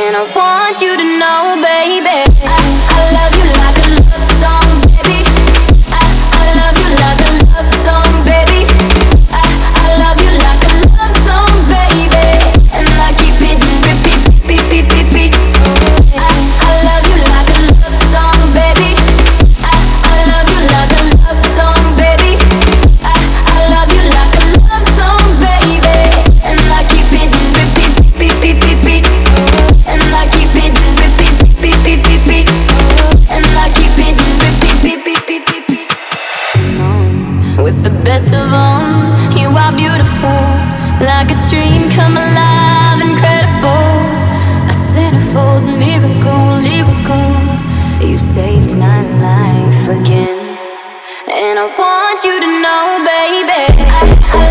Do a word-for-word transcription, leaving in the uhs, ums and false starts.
And I want you to know, baby, I, I love you like a love song, baby. I, I love you like a love song, baby. I, I love you like a love song, baby. And I keep hitting repeat, beat, beat, beat, beat. I, I love you like a love song, baby. I, I love you like a love song, baby. I, I love you like a love song, baby. And I keep hitting repeat, beat, beat, beat, beat. And I keep hitting repeat, beat, beat, beat, beat. And I keep hitting repeat, beat, beat, beat, beat, beat. With the best of them, you are beautiful, like a dream come alive, incredible. A centerfold miracle, lyrical. You saved my life again. And I want you to know, baby, I, I